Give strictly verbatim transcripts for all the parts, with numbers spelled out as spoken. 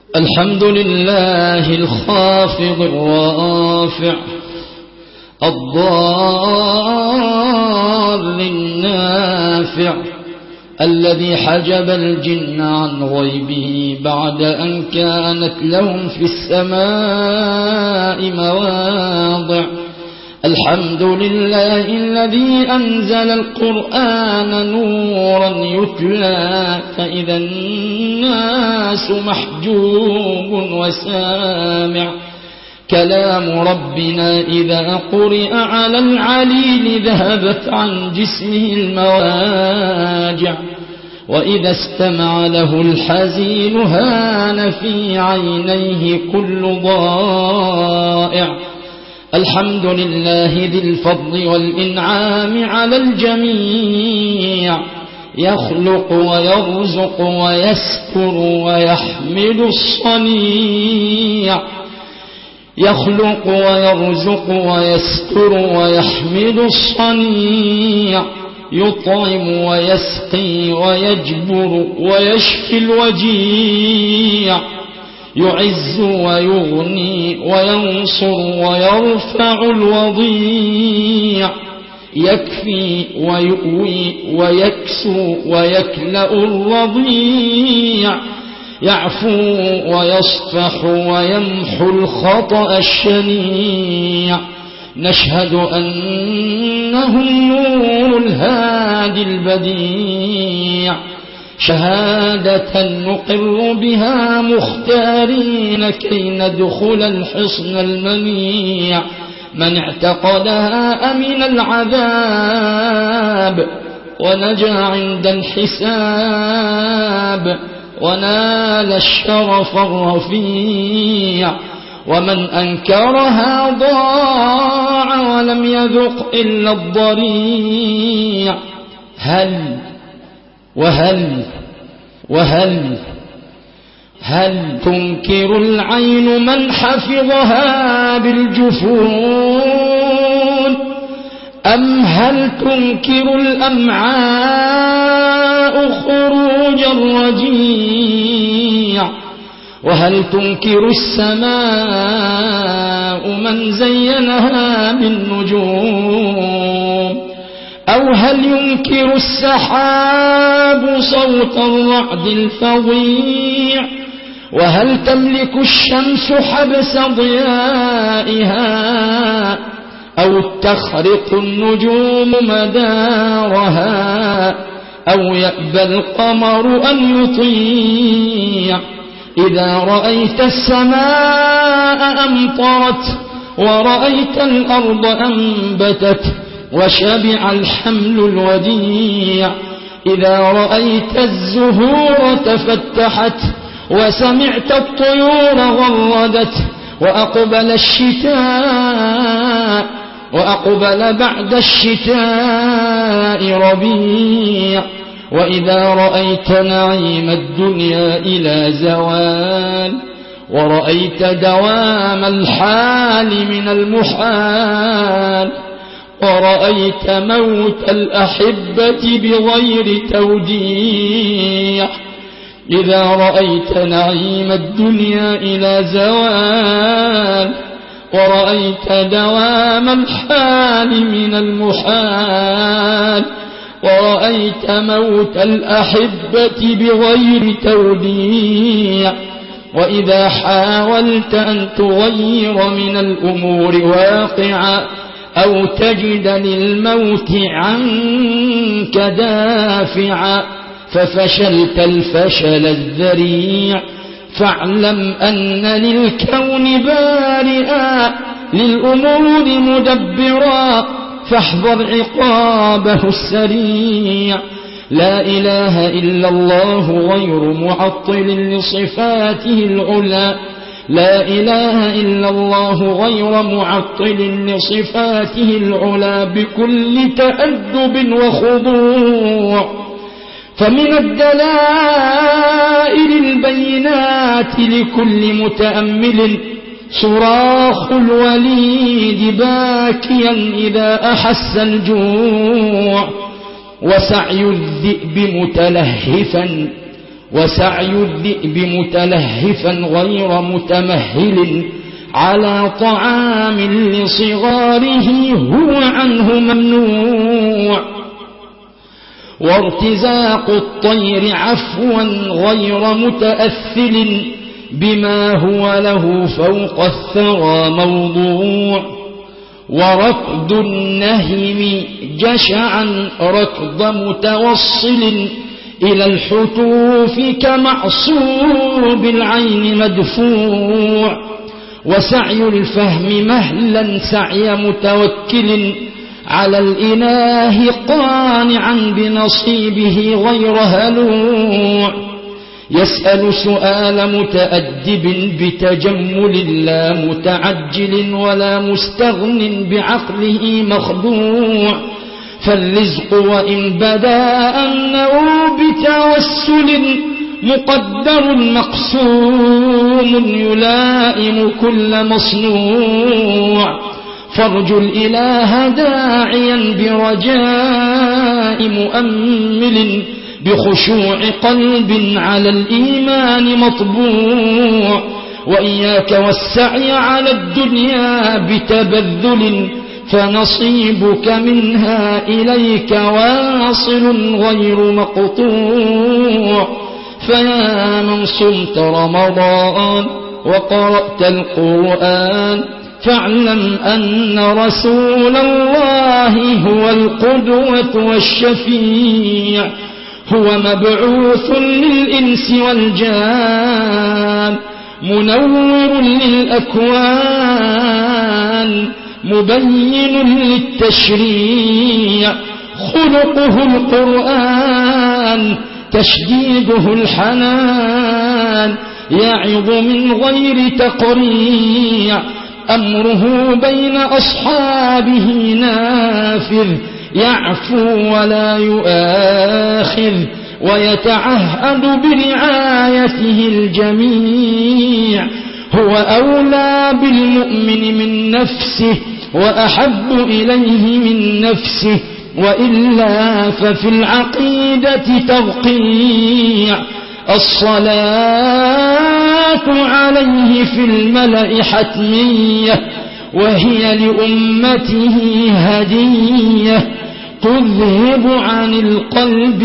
الحمد لله الخافض الرافع الضار النافع الذي حجب الجن عن غيبه بعد أن كانت لهم في السماء مواضع. الحمد لله الذي أنزل القرآن نورا يتلى فإذا الناس محجوب وسامع. كلام ربنا إذا قرئ على العليل ذهبت عن جسمه المواجع، وإذا استمع له الحزين هان في عينيه كل ضائع. الحمد لله ذي الفضل والإنعام على الجميع، يخلق ويرزق ويستر ويحمد الصنيع. يخلق ويرزق ويستر ويحمد الصنيع، يطعم ويسقي ويجبر ويشفي الوجيع، يعز ويغني وينصر ويرفع الوضيع، يكفي ويؤوي ويكسو ويكلأ الرضيع، يعفو ويصفح ويمحو الخطأ الشنيع. نشهد أنه النور الهادي البديع، شهادة نقر بها مختارين كي ندخل الحصن المنيع. من اعتقدها أمن العذاب ونجا عند الحساب ونال الشرف الرفيع، ومن أنكرها ضاع ولم يذق إلا الضريع. هل وهل وهل هل تنكر العين من حفظها بالجفون، أم هل تنكر الأمعاء خروج الرجيع، وهل تنكر السماء من زينها بالنجوم، أو هل ينكر السحاب صوت الرعد الفظيع، وهل تملك الشمس حبس ضيائها، أو تخرق النجوم مدارها، أو يأبى القمر أن يطيع. إذا رأيت السماء أمطرت ورأيت الأرض أنبتت وشبع الحمل الوديع. إذا رأيت الزهور تفتحت وسمعت الطيور غردت، وأقبل الشتاء وأقبل بعد الشتاء ربيع. وإذا رأيت نعيم الدنيا إلى زوال، ورأيت دوام الحال من المحال، ورأيت موت الأحبة بغير توديع. إذا رأيت نعيم الدنيا إلى زوال، ورأيت دوام الحال من المحال، ورأيت موت الأحبة بغير توديع. وإذا حاولت أن تغير من الأمور واقعا، أو تجد للموت عنك دافعا، ففشلت الفشل الذريع. فاعلم أن للكون بارئا، للأمور مدبرا، فاحذر عقابه السريع. لا إله إلا الله غير معطل لصفاته العلى، لا إله إلا الله غير معطل لصفاته العلى بكل تأدب وخضوع. فمن الدلائل البينات لكل متأمل صراخ الوليد باكيا إذا أحس الجوع، وسعي الذئب متلهفا، وسعي الذئب متلهفا غير متمهل على طعام لصغاره هو عنه ممنوع، وارتزاق الطير عفوا غير متأثل بما هو له فوق الثرى موضوع، وركض النهم جشعا ركض متوصل إلى الحتوف كمعصوب العين مدفوع، وسعي الفهم مهلا سعي متوكل على الإله قانعا بنصيبه غير هلوع، يسأل سؤال متأدب بتجمل لا متعجل ولا مستغن بعقله مخدوع، فالرزق وإن بدا أنه بتوسل مقدر مقسوم يلائم كل مصنوع، فارجو الإله داعيا برجاء مؤمل بخشوع قلب على الإيمان مطبوع، وإياك والسعي على الدنيا بتبذل فنصيبك منها إليك واصل غير مقطوع، فيا من صمت رمضان وقرأت القرآن فاعلم أن رسول الله هو القدوة والشفيع، هو مبعوث للإنس والجان منور للأكوان مبين للتشريع، خلقه القرآن تشديده الحنان يعظ من غير تقريع، أمره بين أصحابه نافذ يعفو ولا يؤاخذ، ويتعهد برعايته الجميع، هو أولى بالمؤمن من نفسه وأحب إليه من نفسه، وإلا ففي العقيدة توقيع، الصلاة عليه في الملأ حتمية، وهي لأمته هدية تذهب عن القلب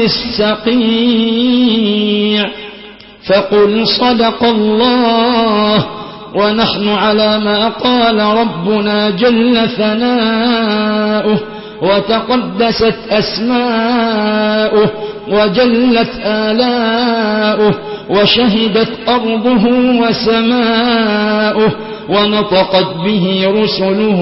السقيع، فقل صدق الله ونحن على ما قال ربنا جل ثناؤه وتقدست أسماؤه وجلت آلاؤه وشهدت أرضه وسماؤه ونطقت به رسله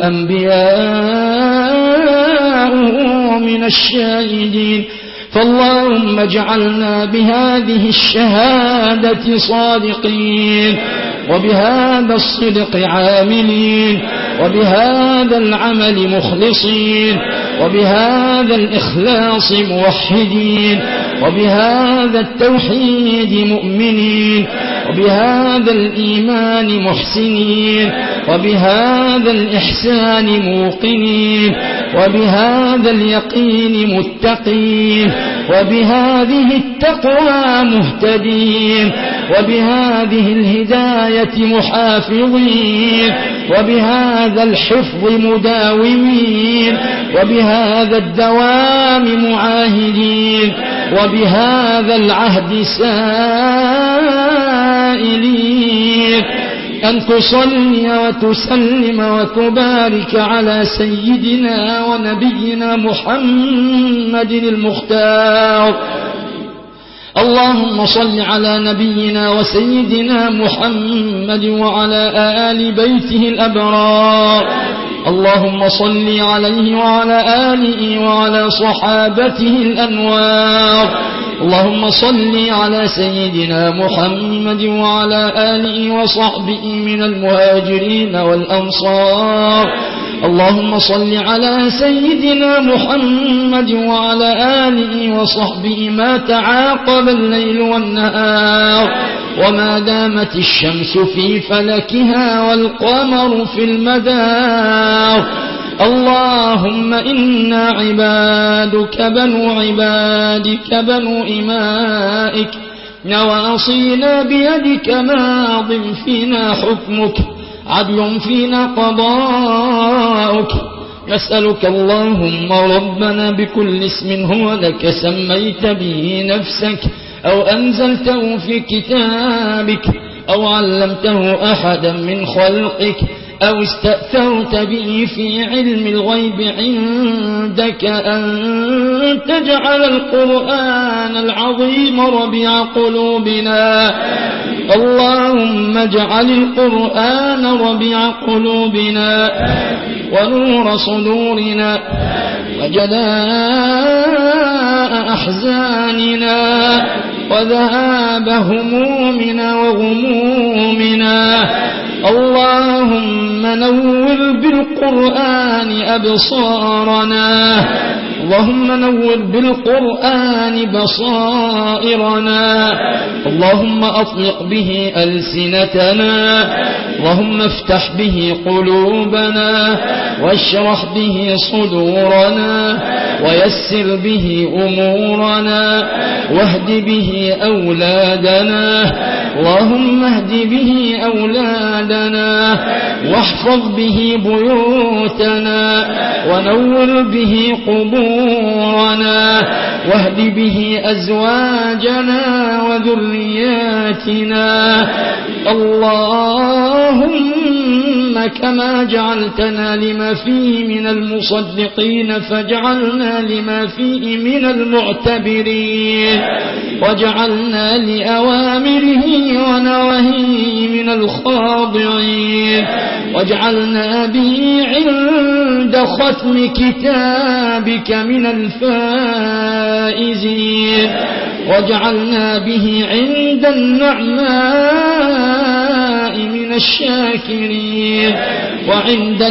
وأنبياؤه من الشاهدين، فاللهم اجعلنا بهذه الشهادة صادقين، وبهذا الصدق عاملين، وبهذا العمل مخلصين، وبهذا الإخلاص موحدين، وبهذا التوحيد مؤمنين، وبهذا الإيمان محسنين، وبهذا الإحسان موقنين، وبهذا اليقين متقين، وبهذه التقوى مهتدين، وبهذه الهداية محافظين، وبهذا الحفظ مداومين، وبهذا الدوام معاهدين، وبهذا العهد سائلين، أن تصلي وتسلم وتبارك على سيدنا ونبينا محمد المختار. اللهم صل على نبينا وسيدنا محمد وعلى آل بيته الأبرار، اللهم صل عليه وعلى آله وعلى صحابته الأنوار، اللهم صل على سيدنا محمد وعلى آله وصحبه من المهاجرين والأنصار، اللهم صل على سيدنا محمد وعلى آله وصحبه ما تعاقب الليل والنهار وما دامت الشمس في فلكها والقمر في المدار. اللهم إنا عبادك بنو عبادك بنو إمائك نواصينا بيدك ماض فينا حكمك عدل فينا قضاؤك نسألك اللهم ربنا بكل اسم هو لك سميت به نفسك أو أنزلته في كتابك أو علمته أحدا من خلقك أو استأثرت به في علم الغيب عندك أن تجعل القرآن العظيم ربيع قلوبنا اللهم اجعل القرآن ربيع قلوبنا ونور صدورنا وجلاء أحزاننا وذهاب همومنا وغمومنا اللهم نور بالقرآن أبصارنا اللهم نور بالقرآن بصائرنا اللهم أطلق به ألسنتنا اللهم افتح به قلوبنا واشرح به صدورنا ويسر به أمورنا واهد به أولادنا اللهم اهد به أولادنا واحفظ به بيوتنا ونور به قبورنا واهد به أزواجنا وذرياتنا اللهم كما جعلتنا لما فيه من المصدقين فاجعلنا لما فيه من المعتبرين واجعلنا لأوامره ونواهيه من الخاضعين واجعلنا به عند ختم كتابك من الفائزين واجعلنا به عند النعماء من الشاكرين وعند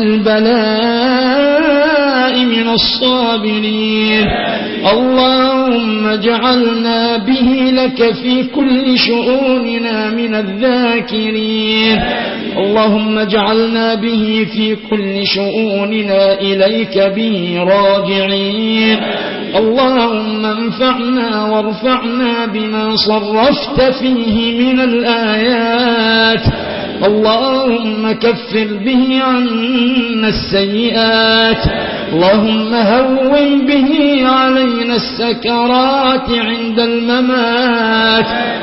البلاء من الصابرين اللهم اجعلنا به لك في كل شؤوننا من الذاكرين اللهم اجعلنا به في كل شؤوننا إليك به راجعين اللهم انفعنا وارفعنا بما صرفت فيه من الآيات اللهم كفر به عنا السيئات اللهم هون به علينا السكرات عند الممات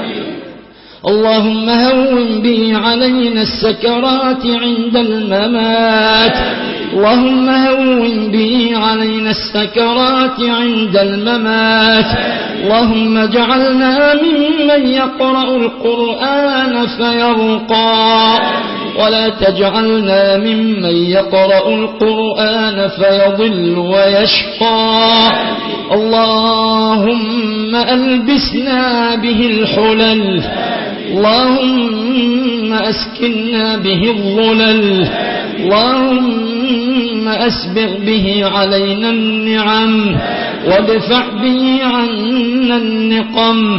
اللهم هون به علينا السكرات عند الممات اللهم هون به علينا السكرات عند الممات اللهم اجعلنا ممن يقرأ القرآن فيرقى ولا تجعلنا ممن يقرأ القرآن فيضل ويشقى اللهم ألبسنا به الحلل اللهم أسكننا به الظلل اللهم أسبغ به علينا النعم وادفع به عنا النقم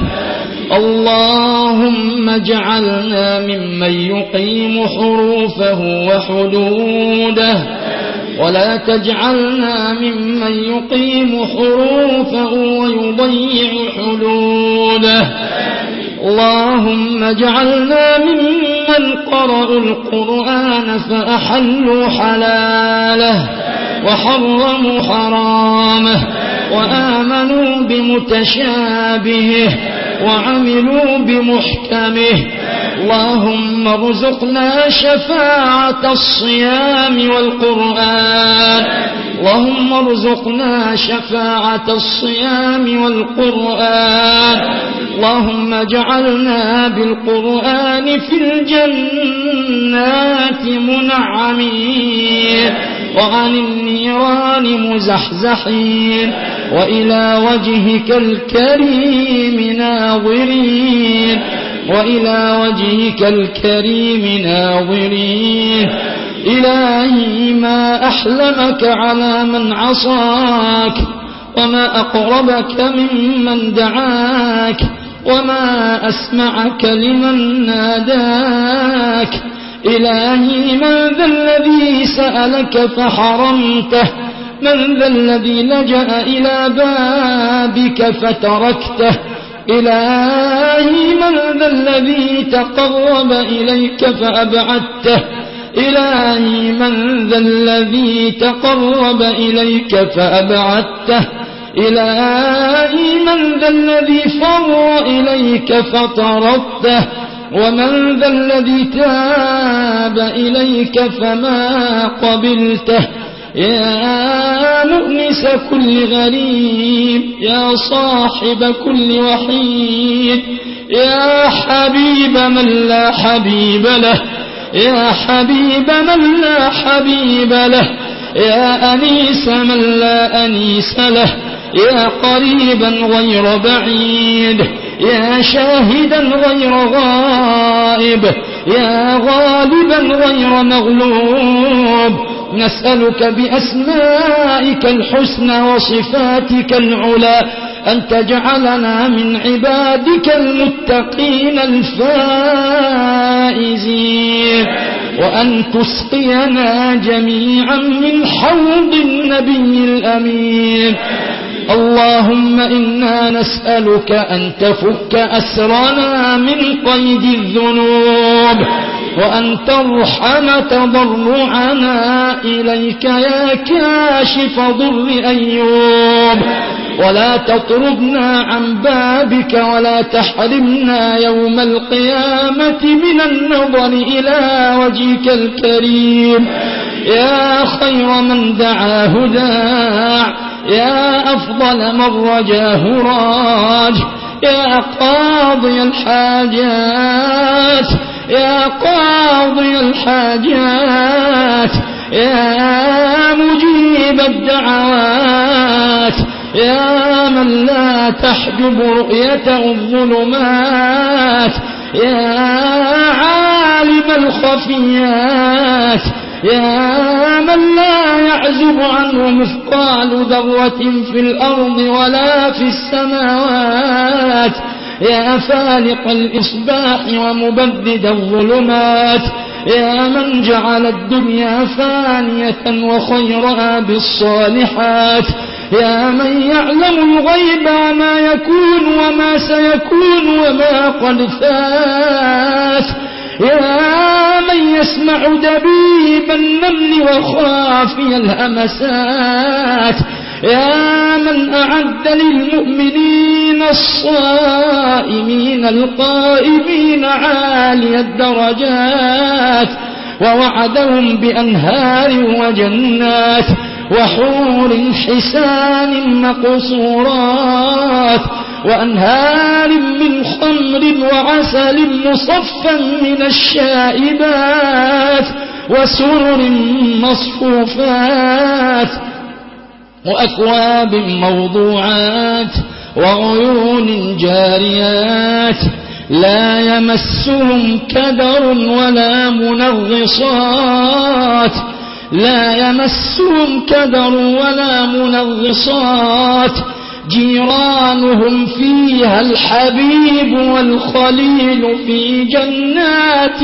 اللهم اجعلنا ممن يقيم حروفه وحدوده ولا تجعلنا ممن يقيم حروفه ويضيع حدوده اللهم اجعلنا ممن قرأوا القرآن فأحلوا حلاله وحرموا حرامه وآمنوا بمتشابهه وعملوا بمحكمه اللهم ارزقنا شفاعة الصيام والقرآن اللهم ارزقنا شفاعة الصيام والقرآن اللهم اجعلنا بالقرآن في الجنات منعمين وعن النيران مزحزحين وإلى وجهك الكريم ناظرين وإلى وجهك الكريم ناظرين إلهي ما أحلمك على من عصاك وما أقربك ممن دعاك وما أسمعك لمن ناداك إلهي من ذا الذي سألك فحرمته من ذا الذي لجأ إلى بابك فتركته إلهي من ذا الذي تقرب إليك فأبعدته إلهي من ذا الذي تقرب إليك فأبعدته إلهي من ذا الذي فر إليك فطردته ومن ذا الذي تاب إليك فما قبلته يا مؤنس كل غريب يا صاحب كل وحيد يا حبيب من لا حبيب له يا حبيب من لا حبيب له يا أنيس من لا أنيس له يا قريبا غير بعيد يا شاهدا غير غائب يا غالبا غير مغلوب نسألك بأسمائك الحسنى وصفاتك العلى أن تجعلنا من عبادك المتقين الفائزين وأن تسقينا جميعا من حوض النبي الأمين اللهم إنا نسألك أن تفك أسرنا من قيد الذنوب وأن ترحم تضرعنا إليك يا كاشف ضر أيوب ولا تطردنا عن بابك ولا تحرمنا يوم القيامة من النظر إلى وجهك الكريم يا خير من دعاه داع يا أفضل من رجاه راج يا قاضي الحاجات يا قاضي الحاجات يا مجيب الدعوات يا من لا تحجب رؤيته الظلمات يا عالم الخفيات يا من لا يعزب عنه مثقال ذرة في الأرض ولا في السماوات يا فالق الإصباح ومبدد الظلمات يا من جعل الدنيا فانية وخيرها بالصالحات يا من يعلم الغيب وما يكون وما سيكون وما قد فات يا من يسمع دبيب النمل وخافي الهمسات يا من أعد للمؤمنين الصائمين القائمين عالي الدرجات ووعدهم بأنهار وجنات وحور حسان مقصورات وأنهار من خمر وعسل مصفا من الشائبات وسرر مصفوفات وأكواب موضوعات وعيون جاريات لا يمسهم كدر ولا منغصات لا يمسهم كدر ولا منغصات جيرانهم فيها الحبيب والخليل في جنات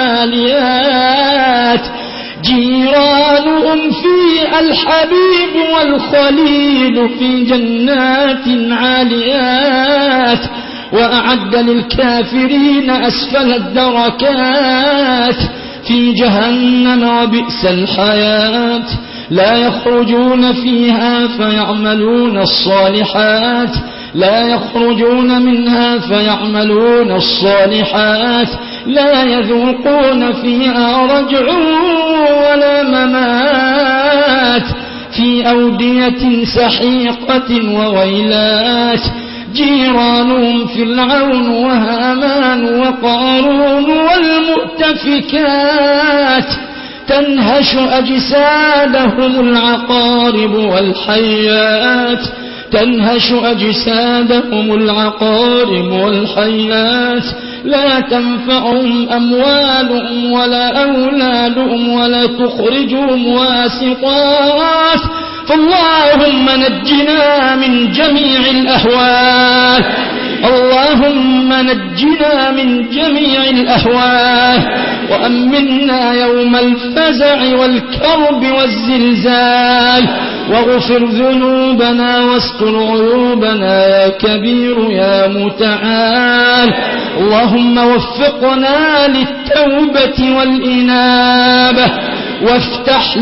عاليات جيرانهم فيها الحبيب والخليل في جنات عاليات وأعد للكافرين أسفل الدركات في جهنم وبئس الحياة لا يخرجون فيها فيعملون الصالحات لا يخرجون منها فيعملون الصالحات لا يذوقون فيها رجع ولا ممات في أودية سحيقة وويلات جيرانهم فرعون وهامان وقارون والمؤتفكات تنهش أجسادهم العقارب والحيات تنهش أجسادهم العقارب والحيات لا تنفعهم أموالهم ولا أولادهم ولا تخرجهم واسطات فاللهم نجنا من جميع الأهوال اللهم نجنا من جميع الأهوال وأمنا يوم الفزع والكرب والزلزال واغفر ذنوبنا واستر عيوبنا يا كبير يا متعال. اللهم وفقنا للتوبة والإنابة وافتح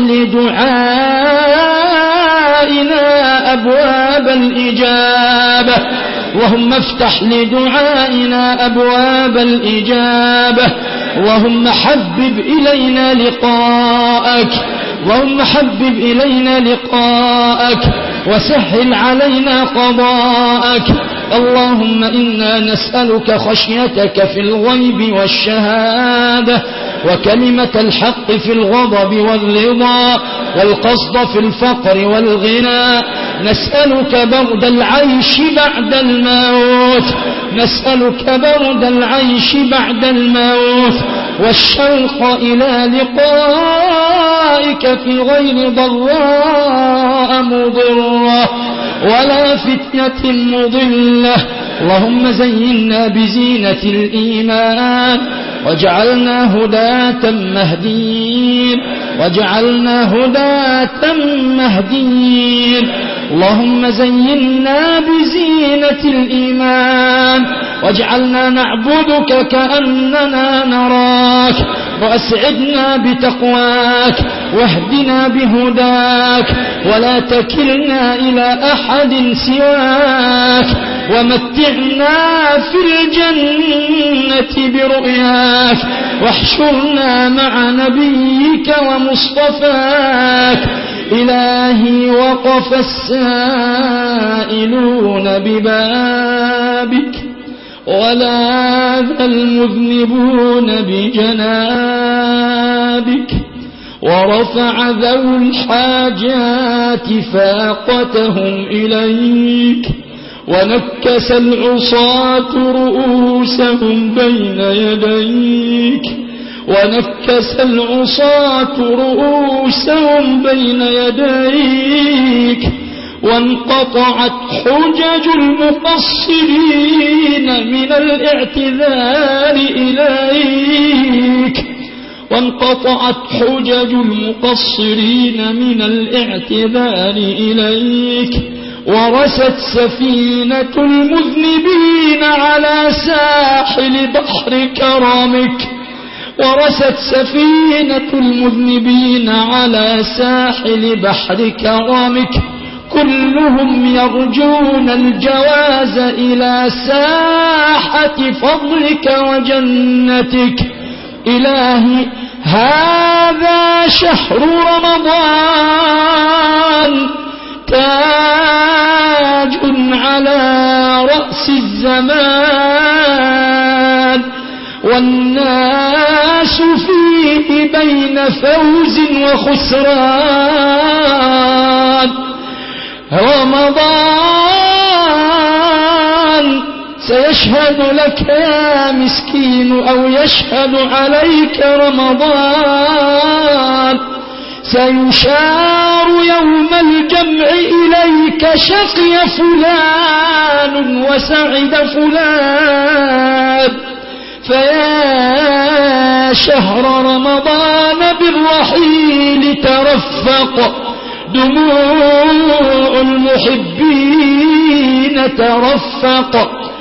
لدعائنا أبواب الإجابة. اللهم افتح لدعائنا أبواب الإجابة. اللهم حبب إلينا لقاءك اللهم حبب إلينا لقاءك وسهل علينا قضاءك. اللهم إنا نسألك خشيتك في الغيب والشهادة وكلمة الحق في الغضب والرضا والقصد في الفقر والغنى. نسألك برد العيش بعد الموت نسألك برد العيش بعد الموت والشوق إلى لقائك في غير ضراء مضرة ولا فتنة مضلة. اللهم زينا بزينة الإيمان واجعلنا هداة مهديين واجعلنا هداة مهديين. اللهم زينا بزينة الإيمان واجعلنا نعبدك كأننا نراك وأسعدنا بتقواك واهدنا بهداك ولا تكلنا إلى أحد سواك ومتعنا في الجنة برؤياك واحشرنا مع نبيك ومصطفاك. إلهي وقف السائلون ببابك ولاذ المذنبون بجنابك ورفع ذو الحاجات فاقتهم إليك ونكس العصاة رؤوسهم بين يديك ونكس العصاة رؤوسهم بين يديك وانقطعت حجج المقصرين من الاعتذار إليك وانقطعت حجج المقصرين من الاعتذار إليك ورست سفينة المذنبين على ساحل بحر كرمك ورست سفينة المذنبين على ساحل بحر كرمك كلهم يرجون الجواز إلى ساحة فضلك وجنتك. إلهي هذا شهر رمضان تاج على رأس الزمان والناس فيه بين فوز وخسران. رمضان سيشهد لك يا مسكين أو يشهد عليك رمضان سيشار يوم الجمع إليك شقي فلان وسعد فلان. فيا شهر رمضان بالرحيل ترفق دموع المحبين ترفق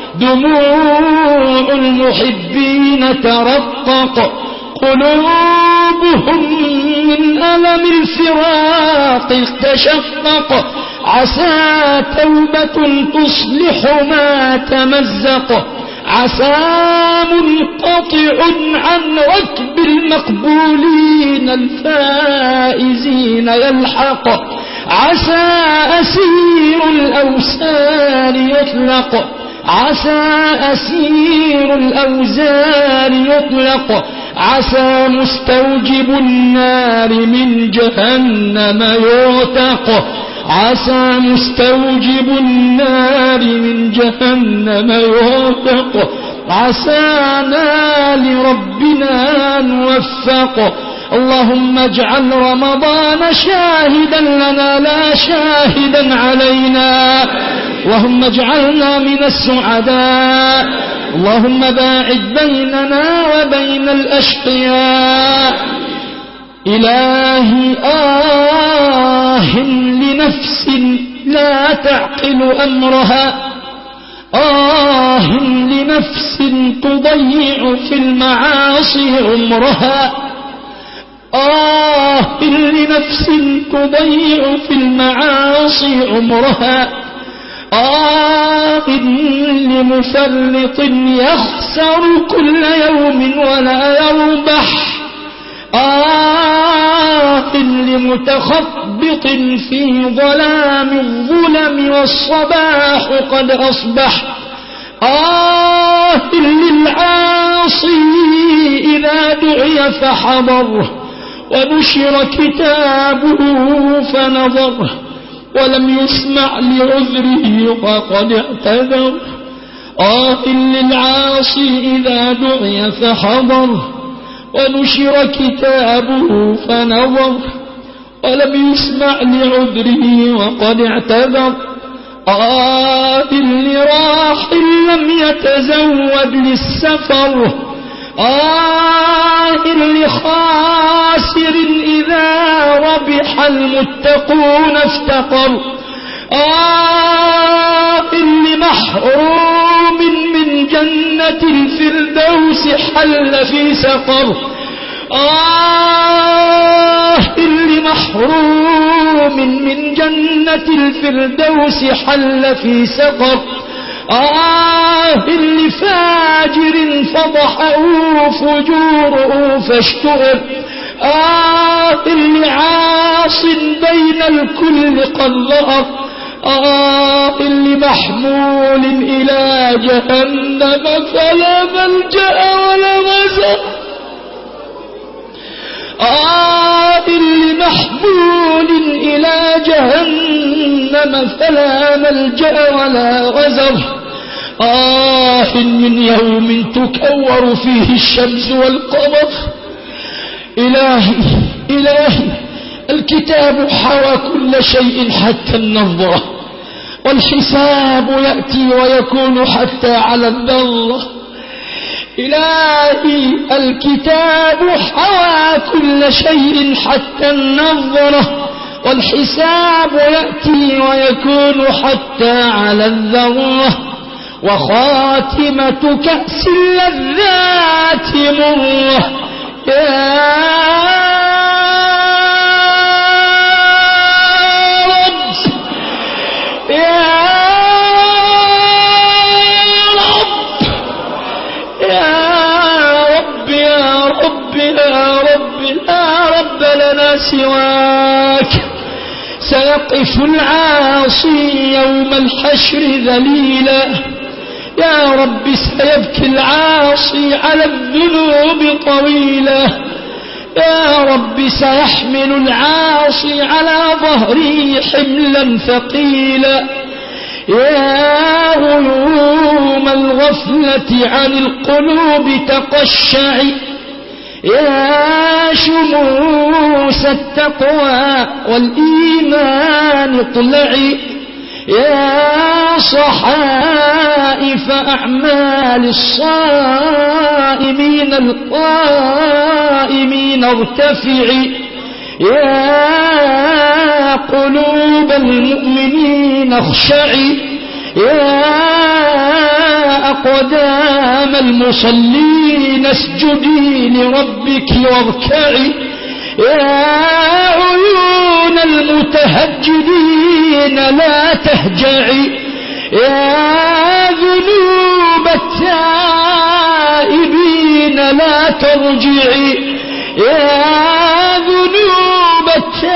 دموع المحبين ترقق قلوبهم من ألم الفراق تشقق. عسى توبة تصلح ما تمزق عسى منقطع عن ركب المقبولين الفائزين يلحق. عسى أسير الأوسار يطلق عسى أسير الأوزار يطلق. عسى مستوجب النار من جهنم يعتق عسى مستوجب النار من جهنم يعتق. عسانا لربنا نوفق. اللهم اجعل رمضان شاهدا لنا لا شاهدا علينا. اللهم اجعلنا من السعداء. اللهم باعد بيننا وبين الأشقياء. إلهي آه لنفس لا تعقل أمرها آه لنفس تضيع في المعاصي عمرها آه لنفس تضيع في المعاصي عمرها آه لمفرط يخسر كل يوم ولا يربح آه لمتخبط في ظلام الظلم والصباح قد أصبح آه للعاصي إذا دعي فحضر ونشر كتابه فنظر ولم يسمع لعذره وقد اعتذر آه للعاصي إذا دعي فحضر ونشر كتابه فنظر ولم يسمع لعذره وقد اعتذر آه لراح لم يتزود للسفر آه لخاسر إذا ربح المتقون افتقر آه لمحروم من جنة الفردوس حل في سقر آه لمحروم من جنة الفردوس حل في سقر آه لفاجر فضحه فجوره فاشتغل آه لعاص بين الكل قد ظهر آه لمحمول إلى جهنم فلا ملجأ ولا مزر آه لمحمول إلى جهنم فلا ملجأ ولا غزر آه من يوم تكور فيه الشمس والقمر إلهي إلهي الكتاب حوى كل شيء حتى النظرة والحساب يأتي ويكون حتى على النظرة إلهي الكتاب حوى كل شيء حتى النظرة والحساب يأتي ويكون حتى على الذرة وخاتمة كأس اللذات مرة يا رب يا رب يا رب يا رب يا رب لا رب لنا سواك سيقف العاصي يوم الحشر ذليلا يا رب سيبكي العاصي على الذنوب طويلا يا رب سيحمل العاصي على ظهره حملا ثقيلا يا غيوم الغفلة عن القلوب تقشعي يا شموس التقوى والإيمان اطلعي يا صحائف أعمال الصائمين القائمين ارتفعي يا قلوب المؤمنين اخشعي يا أقدام المصلين اسجدي لربك واركعي يا عيون المتهجدين لا تهجعي يا ذنوب التائبين لا ترجعي يا ذنوب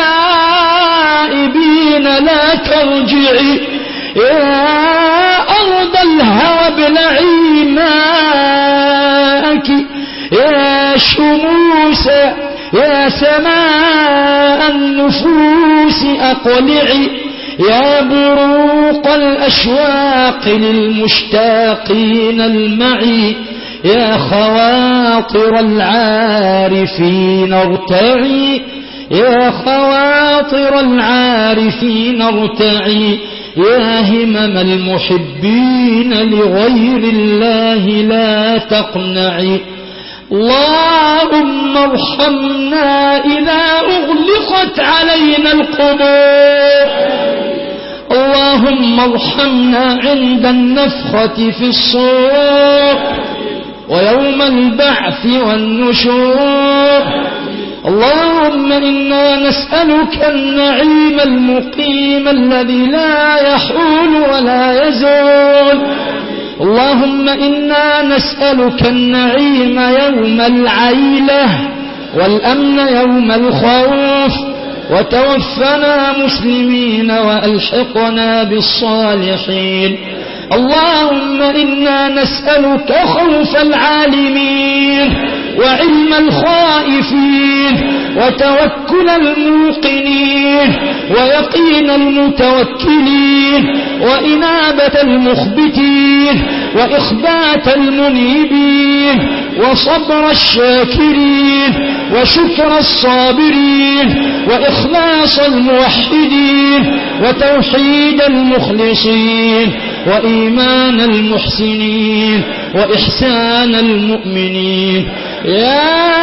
التائبين لا ترجعي يا أرض الهوى ابلعي ماءك يا شموس يا سماء النفوس أقلعي يا بروق الأشواق للمشتاقين المعي يا خواطر العارفين ارتعي يا خواطر العارفين ارتعي يا همم المحبين لغير الله لا تقنعي اللهم اللهم ارحمنا إذا أغلقت علينا القبور. اللهم ارحمنا عند النفخة في الصور ويوم البعث والنشور. اللهم إنا نسألك النعيم المقيم الذي لا يحول ولا يزول. اللهم إنا نسألك النعيم يوم العيلة والأمن يوم الخوف، وتوفنا مسلمين وألحقنا بالصالحين. اللهم إنا نسألك خوف العالمين وعلم الخائفين وتوكل الموقنين ويقين المتوكلين وإنابة المخبتين وإخبات المنيبين وصبر الشاكرين وشكر الصابرين وإخلاص الموحدين وتوحيد المخلصين وإيمان المحسنين وإحسان المؤمنين. يا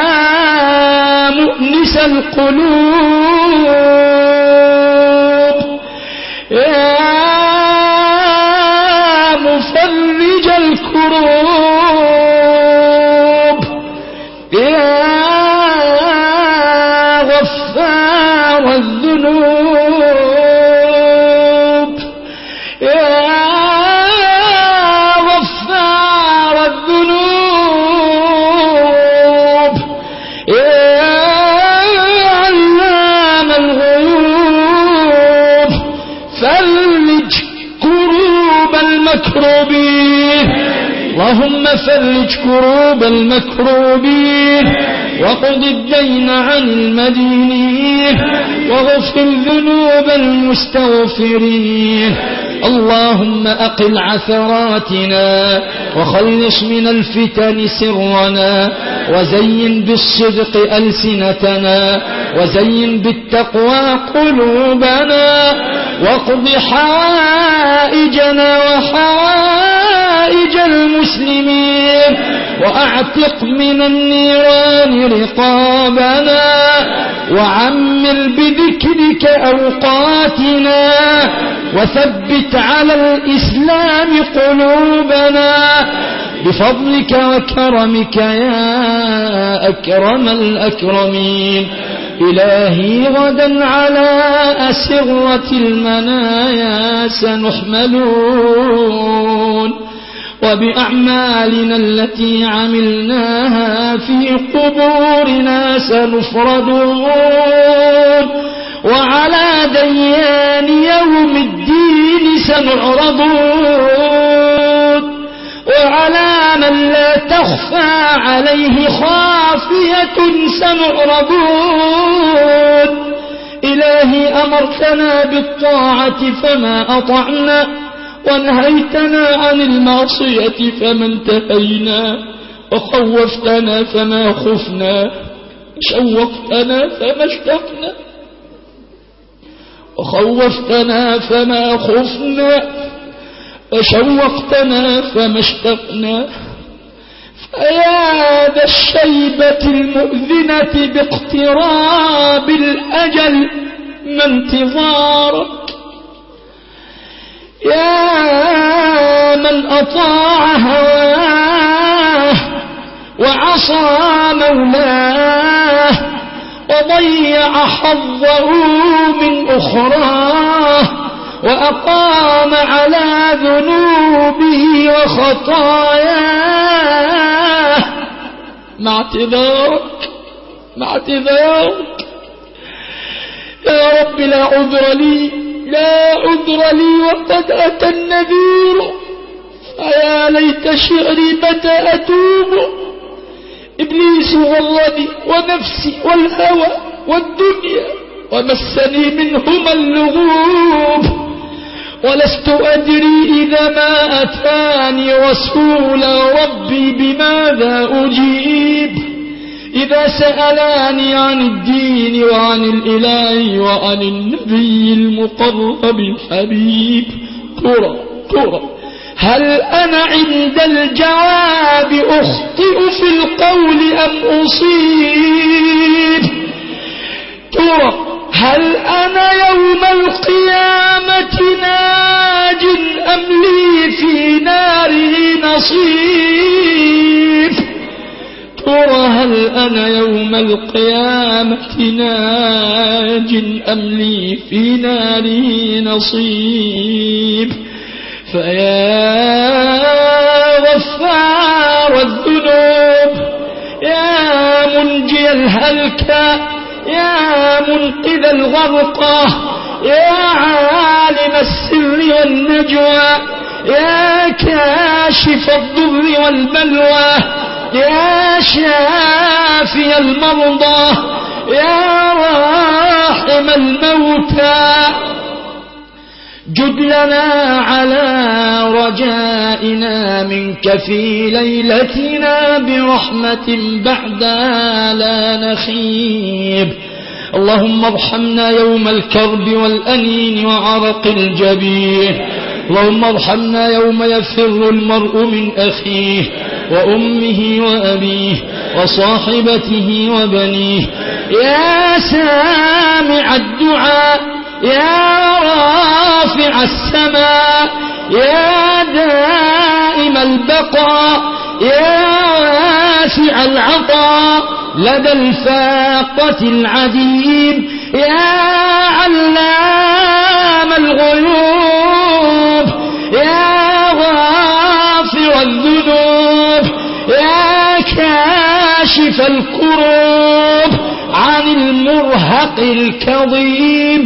مؤنس القلوب، يا مفرج الكروب، يا غفار الذنوب، يا غفار الذنوب، يا علام الغيوب، فرج كروب المكروبين. اللهم فرج كروب المكروبين وقض الدين عن المدينين واغفر ذنوب المستغفرين. اللهم أقل عثراتنا وخلص من الفتن سرنا، وزين بالصدق ألسنتنا، وزين بالتقوى قلوبنا، واقض حوائجنا وحوائج المسلمين، وأعتق من النيران رقابنا، وعمر بذكرك أوقاتنا، وثبت على الإسلام قلوبنا بفضلك وكرمك يا أكرم الأكرمين. إلهي غدا على أسرة المنايا سنحملون، وبأعمالنا التي عملناها في قبورنا سنفردون، وعلى ديان يوم الدين سنعرضون، وعلى من لا تخفى عليه خافية سنعرضون. إلهي أمرتنا بالطاعة فما أطعنا، ونهيتنا عن المعصية فما انتهينا، وخوفتنا فما خفنا، شوقتنا فما اشتقنا، وخوفتنا فما خفنا، وشوقتنا فما اشتقنا. فيا ذا الشيبة المؤذنة باقتراب الأجل ما انتظارك، يا من أطاع هواه وعصى مولاه وضيع حظه من أخراه، وأقام على ذنوبه وخطاياه. مع اعتذارك مع اعتذارك يا رب، لا عذر لي لا عذر لي وقد أتى النذير. فيا ليت شعري متى أتوب، إبليس غرني ونفسي والهوى والدنيا، ومسني منهما اللغوب، ولست أدري إذا ما أتاني رسول ربي بماذا أجيب. إذا سألاني عن الدين وعن الإله وعن النبي المقرب الحبيب، ترى ترى هل أنا عند الجواب أخطئ في القول أم أصيب؟ ترى هل أنا يوم القيامة ناج أم لي في ناره نصيب؟ ترى هل أنا يوم القيامة ناج أم لي في ناره نصيب؟ فيا غفار الذنوب يا منجي الهلكى يا منقذ الغرقى يا عالم السر والنجوى يا كاشف الضر والبلوى يا شافي المرضى يا راحم الموتى جد لنا على رجائنا منك في ليلتنا برحمة بعدها لا نخيب. اللهم ارحمنا يوم الكرب والأنين وعرق الجبين. اللهم ارحمنا يوم يفر المرء من أخيه وأمه وأبيه وصاحبته وبنيه. يا سامع الدعاء يا رافع السماء يا دائم البقاء يا واسع العطاء لدى الفاقة العديم يا علام الغيوب يا غافر الذنوب يا كاشف الكروب عن المرهق الكظيم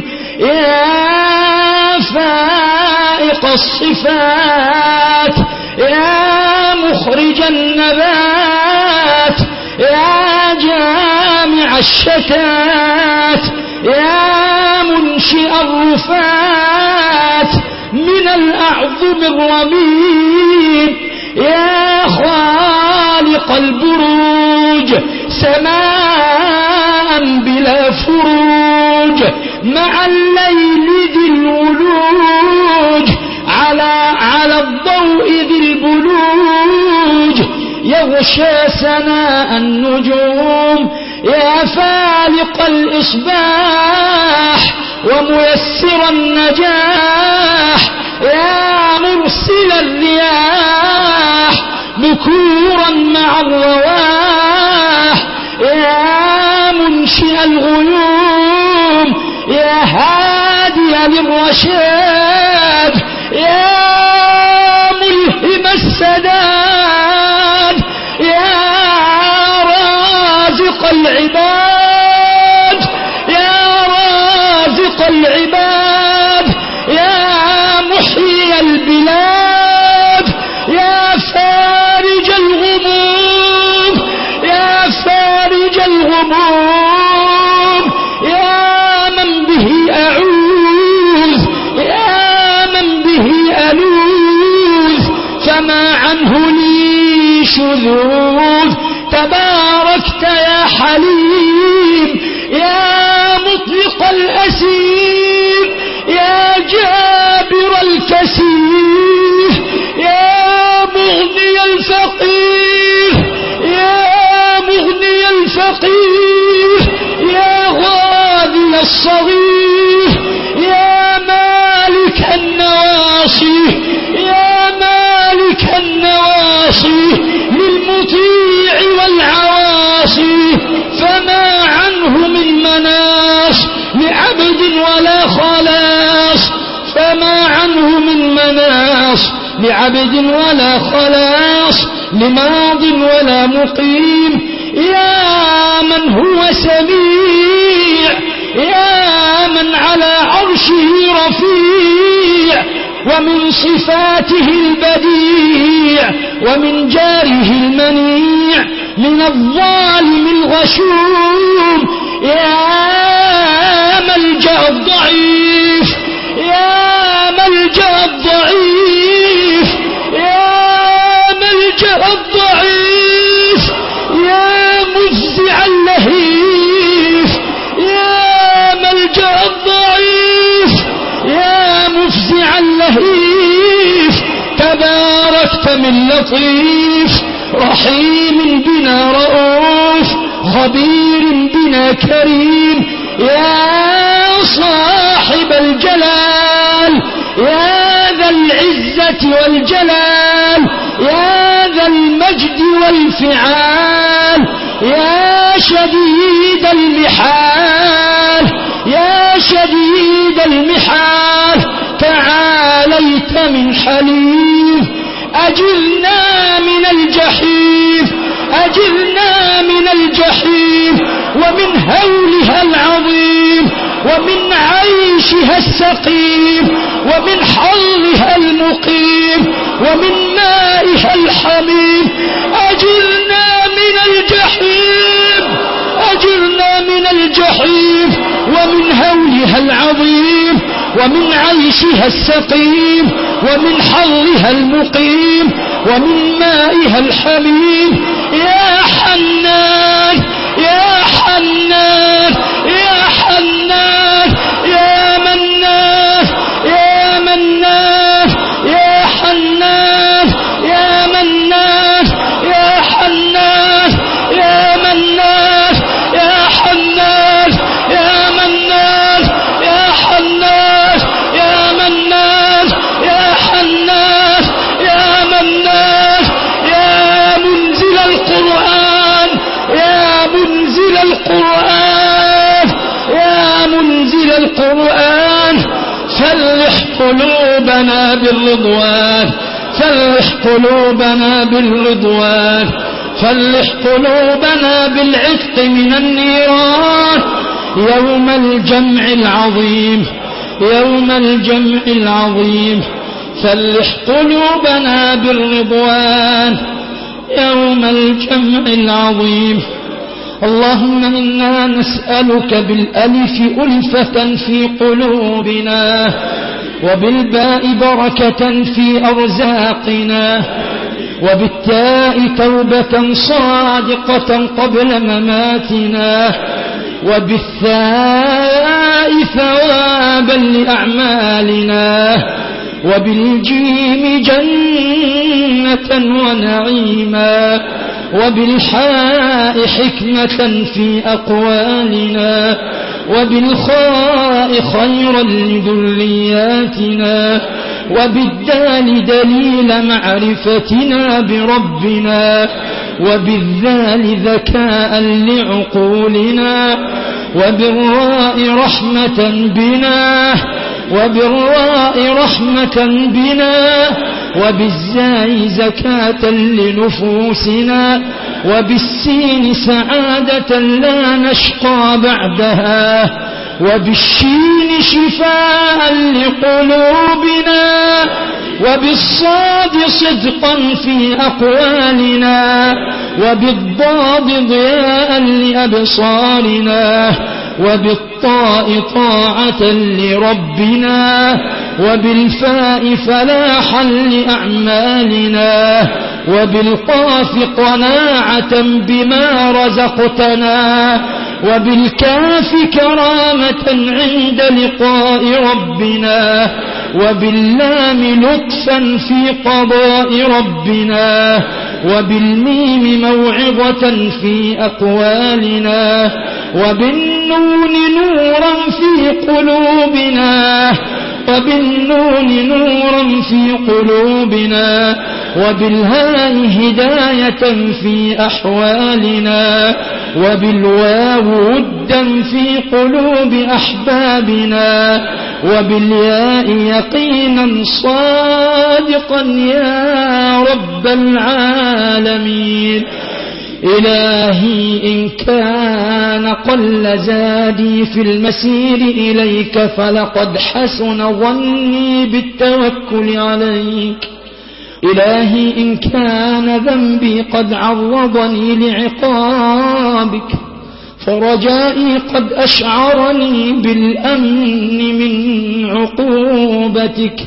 يا فائق الصفات يا مخرج النبات يا جامع الشتات يا منشئ الرفات من الأعظم الرميم يا خالق البروج سماء بلا فروج مع الليل ذي الولوج على على الضوء ذي البلوج يغشى سناء النجوم يا فالق الإصباح وميسر النجاح يا مرسل الرياح بكورا مع الرواح يا منشئ الغيوم يا هادي للرشاد يا ملهم السداد يا رازق العباد يا رازق العباد يا محيي البلاد يا فارج الغموم يا فارج الغموم يا من به أعوذ يا من به ألوذ فما عنه لي شذوذ تباركت يا حليم يا مطلق الأسير يا جابر الكسير يا مغني الفقير يا مغني الفقير يا غاذي الصغير يا مالك النواصي يا مالك النواصي للمطيع والعواصي فما عنه من مناص لعبد ولا خلاص فما عنه من مناص لعبد ولا خلاص لماض ولا مقيم يا من هو سميع يا من على عرشه رفيع ومن صفاته البديع ومن جاره المنيع من الظالم الغشوم يا ملجأ الضعيف يا ملجأ الضعيف يا ملجأ الضعيف يا مفزع اللهيف يا ملجأ الضعيف يا مفزع اللهيف تبارك لطيف رحيم بنا رؤوف خبير بنا كريم. يا صاحب الجلال يا ذا العزة والجلال يا ذا المجد والفعال يا شديد المحال يا شديد المحال تعاليت من حليف أجرنا من الجحيم أجرنا من الجحيم ومن هولها العظيم ومن عيشها السقيم ومن حرها المقيم ومن مائها الحميم. أجرنا من الجحيم أجرنا من الجحيم ومن هولها العظيم ومن عيشها السقيم ومن حرها المقيم ومن مائها الحميم. يا حنان يا حنان يا حنان يا منان يا منان يا حنان يا منان يا حنان يا منان يا حنان يا منان يا حنان يا منان يا حنان يا منان يا منزل القرآن يا منزل القرآن يا منزل القرآن فرح قلوبنا بالرضوان فرح قلوبنا بالرضوان فرح قلوبنا بالعتق من النيران يوم الجمع العظيم يوم الجمع العظيم. فرح قلوبنا بالرضوان يوم الجمع العظيم. اللهم إنا نسألك بالألف ألفة في قلوبنا وبالباء بركة في أرزاقنا وبالتاء توبة صادقة قبل مماتنا وبالثاء ثوابا لأعمالنا وبالجيم جنة ونعيما وبالحاء حكمة في أقوالنا وبالخاء خيرا لذرياتنا وبالدال دليل معرفتنا بربنا وبالذال ذكاء لعقولنا وبالراء رحمة بنا وبالراء رحمة بنا وبالزاي زكاة لنفوسنا وبالسين سعادة لا نشقى بعدها وبالشين شفاء لقلوبنا وبالصاد صدقا في أقوالنا وبالضاد ضياء لأبصارنا وبالطاء طاعة لربنا وبالفاء فلاحا لأعمالنا وبالقاف قناعة بما رزقتنا وبالكاف كرامة عند لقاء ربنا وباللام لطفا في قضاء ربنا وبالميم موعظة في أقوالنا وبالنون نورا في قلوبنا وبالنون نورا في قلوبنا وبالهاء هداية في أحوالنا وبالواو ودا في قلوب أحبابنا وبالياء يقينا صادقا يا رب العالمين. إلهي إن كان قل زادي في المسير إليك فلقد حسن ظني بالتوكل عليك. إلهي إن كان ذنبي قد عرضني لعقابك فرجائي قد أشعرني بالأمن من عقوبتك.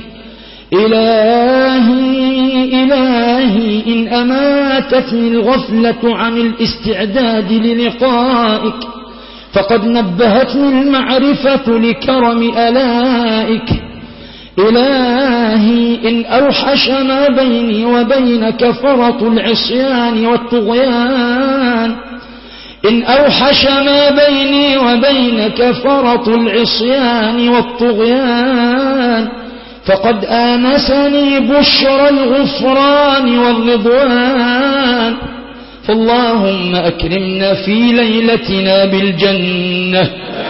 إلهي إلهي إن أماتتني الغفلة عن الاستعداد للقائك فقد نبهتني المعرفة لكرم آلائك. إلهي إن أوحش ما بيني وبينك فرط العصيان والطغيان إن أوحش ما بيني وبينك فرط العصيان والطغيان فقد آنسني بشرى الغفران والرضوان فاللهم أكرمنا في ليلتنا بالجنة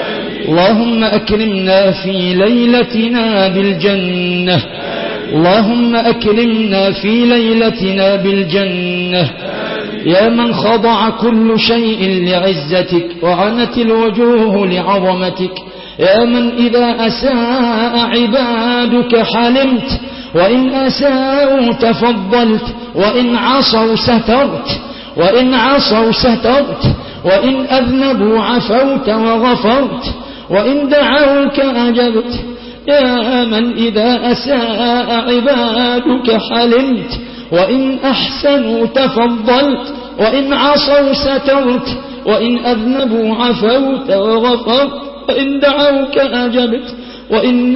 اللهم أكرمنا في ليلتنا بالجنة اللهم أكرمنا في ليلتنا بالجنة يا من خضع كل شيء لعزتك وعنت الوجوه لعظمتك يا من إذا أساء عبادك حلمت وإن أساءوا تفضلت وإن عصوا سترت وإن عصوا سترت وإن أذنبوا عفوت وغفرت وإن دعوك أجبت يا من إذا أساء عبادك حلمت وإن أحسنوا تفضلت وإن عصوا سترت وإن أذنبوا عفوت وغفرت وإن دعوك أجبت وإن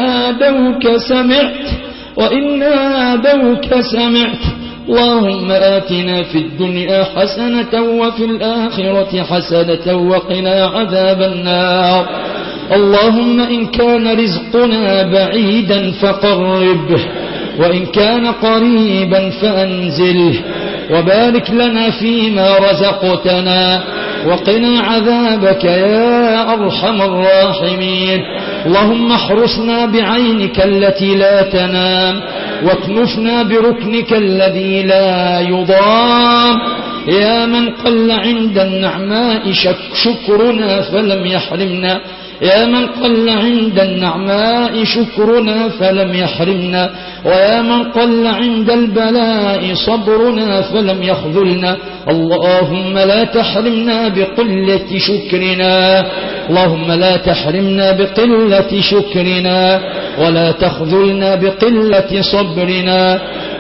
نادوك سمعت وإن نادوك سمعت اللهم آتنا في الدنيا حسنة وفي الآخرة حسنة وقنا عذاب النار اللهم إن كان رزقنا بعيدا فقربه وإن كان قريبا فأنزله وبارك لنا فيما رزقتنا وقنا عذابك يا أرحم الراحمين اللهم احرسنا بعينك التي لا تنام واكنفنا بركنك الذي لا يضام يا من قل عند النعماء شكرنا فلم يحرمنا يا من قل عند النعماء شكرنا فلم يحرمنا ويا من قل عند البلاء صبرنا فلم يخذلنا اللهم لا تحرمنا بقلة شكرنا اللهم لا تحرمنا بقلة شكرنا ولا تخذلنا بقلة صبرنا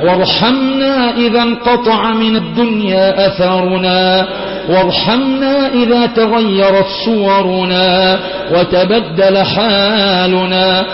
وارحمنا إذا انقطع من الدنيا أثرنا وارحمنا إذا تغيرت صورنا وتبدل حالنا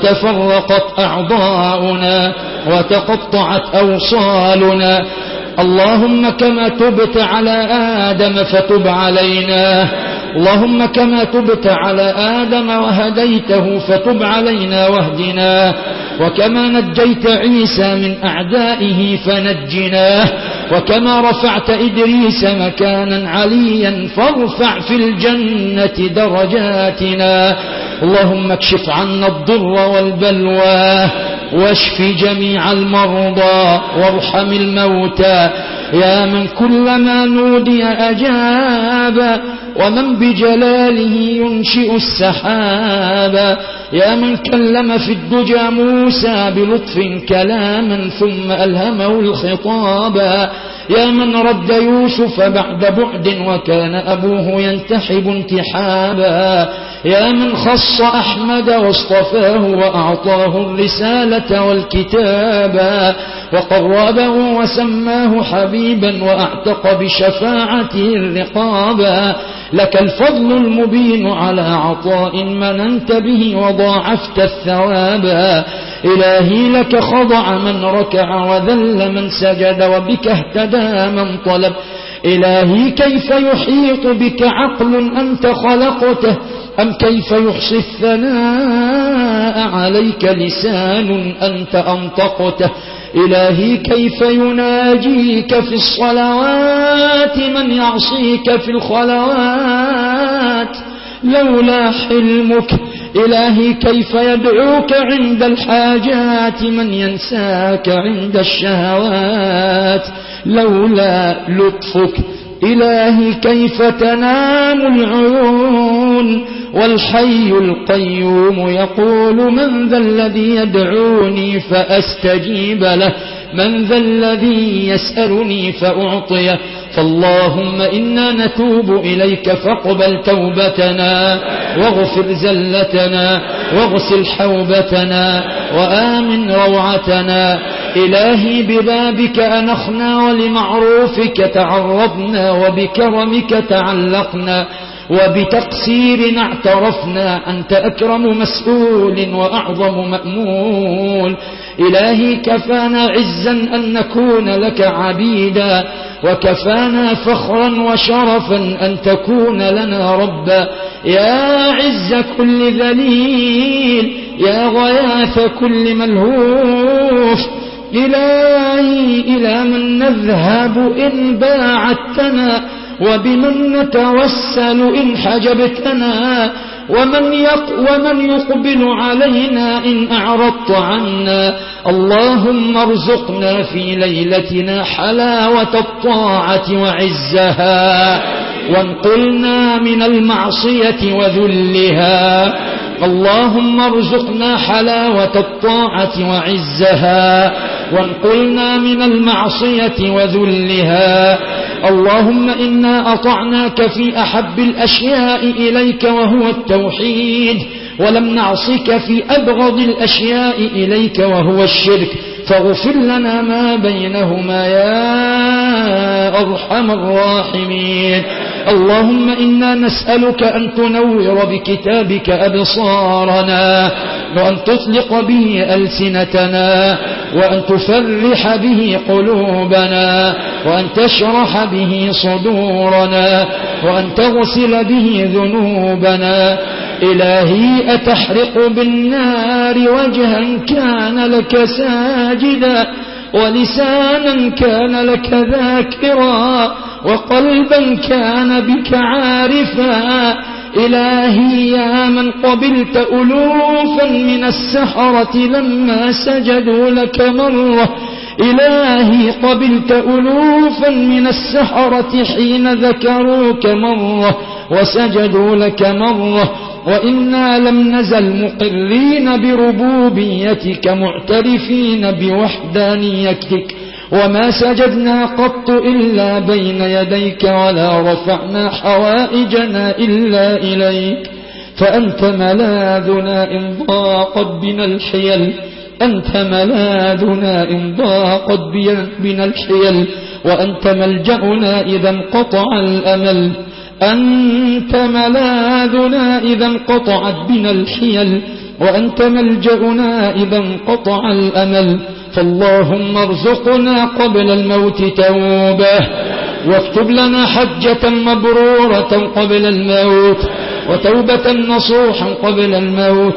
وتفرقت أعضاؤنا وتقطعت أوصالنا اللهم كما تبت على آدم فتب علينا اللهم كما تبت على آدم وهديته فتب علينا واهدنا وكما نجيت عيسى من أعدائه فنجناه وكما رفعت إدريس مكانا عليا فارفع في الجنة درجاتنا اللهم اكشف عنا الضر والبلوى واشف جميع المرضى وارحم الموتى يا من كلما نودي أجاب ومن بجلاله ينشئ السحاب يا من كلم في الدجى موسى بلطف كلاما ثم ألهمه الخطاب يا من رد يوسف بعد بعد وكان أبوه ينتحب انتحابا يا من خص أحمد واصطفاه وأعطاه الرسالة والكتابا وقربه وسماه حبيبا وأعتق بشفاعته الرقابا لك الفضل المبين على عطاء مننت به وضاعفت الثوابا إلهي لك خضع من ركع وذل من سجد وبك اهتدى من طلب إلهي كيف يحيط بك عقل أنت خلقته أم كيف يحصي الثناء عليك لسان أنت أنطقته إلهي كيف يناجيك في الصلوات من يعصيك في الخلوات لولا حلمك إلهي كيف يدعوك عند الحاجات من ينساك عند الشهوات لولا لطفك إلهي كيف تنام العيون والحي القيوم يقول من ذا الذي يدعوني فأستجيب له من ذا الذي يسألني فأعطيه فاللهم إنا نتوب إليك فاقبل توبتنا واغفر زلتنا واغسل حوبتنا وآمن روعتنا إلهي ببابك أنخنا ولمعروفك تعرضنا وبكرمك تعلقنا وبتقصيرنا اعترفنا، أنت أكرم مسؤول وأعظم مأمول. إلهي كفانا عزا أن نكون لك عبيدا، وكفانا فخرا وشرفا أن تكون لنا ربا. يا عز كل ذليل، يا غياث كل ملهوف، إلهي إلى من نذهب إن باعدتنا، وبمن نتوسل إن حجبتنا، ومن, يق ومن يقبل علينا إن أعرضت عنا. اللهم ارزقنا في ليلتنا حلاوة الطاعة وعزها، وانقلنا من المعصية وذلها. اللهم ارزقنا حلاوة الطاعة وعزها، وانقلنا من المعصية وذلها. اللهم إنا أطعناك في أحب الأشياء إليك وهو التوحيد، ولم نعصك في أبغض الأشياء إليك وهو الشرك، فاغفر لنا ما بينهما يا أرحم الراحمين. اللهم إنا نسألك أن تنور بكتابك أبصارنا، وأن تطلق به ألسنتنا، وأن تفرح به قلوبنا، وأن تشرح به صدورنا، وأن تغسل به ذنوبنا. إلهي أتحرق بالنار وجها كان لك ساجدا، ولسانا كان لك ذاكرا، وقلبا كان بك عارفا. إلهي يا من قبلت ألوفا من السحرة لما سجدوا لك مرة، إلهي قبلت ألوفا من السحرة حين ذكروك مرة وسجدوا لك مرة، وإنا لم نزل مقرين بربوبيتك معترفين بوحدانيتك، وما سجدنا قط إلا بين يديك، ولا رفعنا حوائجنا إلا إليك. فأنت ملاذنا إن ضاقت بنا الحيل، أنت ملاذنا إن ضاقت بنا الحيل، وأنت ملجأنا إذا انقطع الأمل. أنت ملاذنا إذا انقطعت بنا الحيل، وأنت ملجأنا إذا انقطع الأمل. فاللهم ارزقنا قبل الموت توبة، واكتب لنا حجة مبرورة قبل الموت، وتوبة نصوحا قبل الموت،